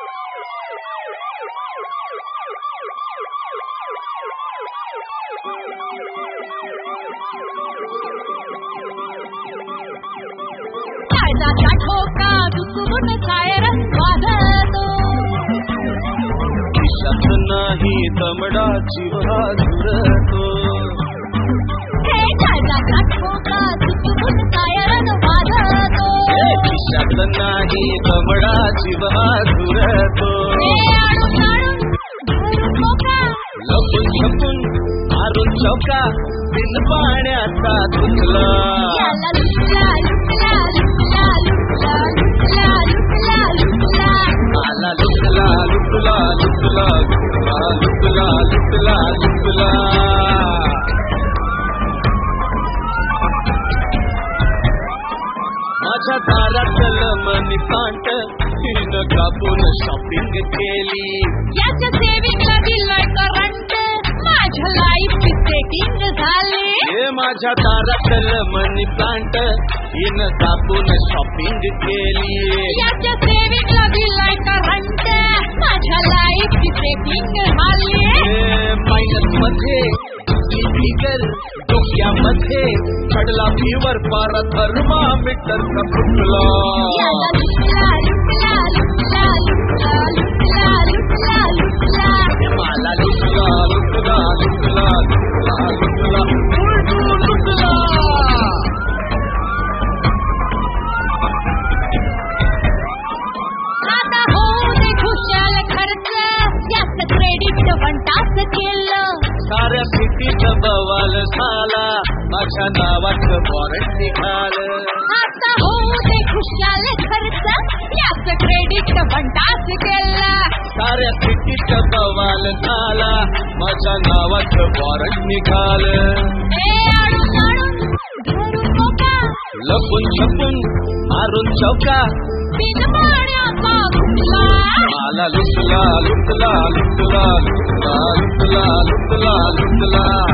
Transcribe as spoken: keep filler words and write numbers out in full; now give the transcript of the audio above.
कायदाचा ठोका दुखून कायरच वाजतो. खिशात नाही दमडाची वाजतो. हे कायदाचा ठोका दुखून कायरच वाजतो. खिशात नाही दमडाची वाजतो. लपून छपून मारून चौका बिन पाण्याचा धुतला. आला लुटला लुटला लुटला लुटला लुटला लुटला लुटला. माझ्या दारातल मनी पांट तिनं कापून शॉपिंग केली. याच्या सेविंगला दिलंय करंट माझ्या लाईफची सेटिंग झाली. हे माझ्या दारातल मनी प्लांट हिनं कापून शॉपिंग केली. याच्या सेविंगला दिलंय करंट माझ्या लाईफची सेटिंग झाली. मायनस मध्ये फिगर डोक्यामध्ये चढला फीवर पार थर्मामीटर का फुटला. मला लुटला लुटला लुटला लुटला लुटला लुटला. आता होऊ दे खुशाल खर्च जास्त क्रेडिट वंटाच केलं. साऱ्या सिटीत बवाल झाला माझ्या नावाचं वॉरंट निघालं. आता होऊ दे खुशाल खर्च जास्त क्रेडिट वंटाच केलं. साऱ्या सिटीत बवाल झाला माझ्या नावाचं वॉरंट निघालं. लपून छपून मारून चौका बिन पाण्याचा धुतला. आला लुटला लुटला लुटला लुटला लुटला लुटला लुटला.